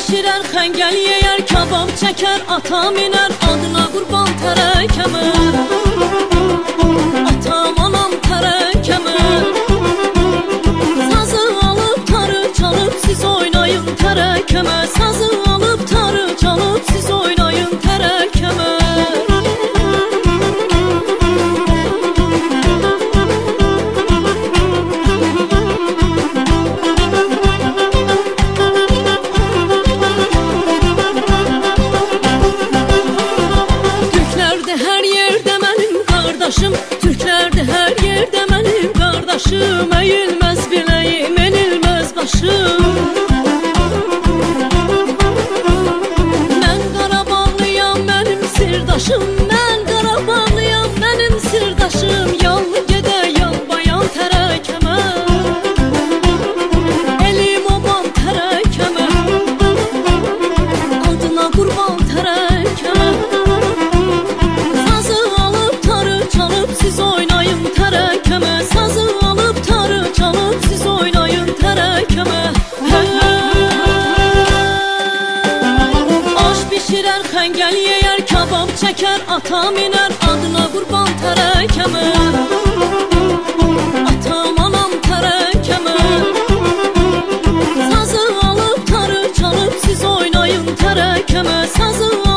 bişirər, xəngəl yeyər, kabab çəkər, ata minər, adına qurban tərəkəmə. Atam, anam tərəkəmə. Sazı alıb, tarı çalıb, siz oynayın tərəkəmə. Sazı alıb, tarı çalıb, siz oynayın tərəkəmə. Türklərdə hər yerdə mənim qardaşım, əyilməz biləyim, enilməz başım. Mən Qarabağlıyam, mənim sirdaşım, mən Qarabağlıyam, mənim sirdaşım. Yallı gedə, yal bayan tərəkəmə, elim obam tərəkəmə, adına qurban tərəkəmə. Siz oynayın tərəkəmə, sazı alıb, tarı çalıb, siz oynayın tərəkəmə. Aş bişirər, xəngəl yeyər, kabab çəkər, ata minər, adına qurban tərəkəmə. Atam, anam tərəkəmə. Sazı alıb, tarı çalıb, siz oynayın tərəkəmə. Sazı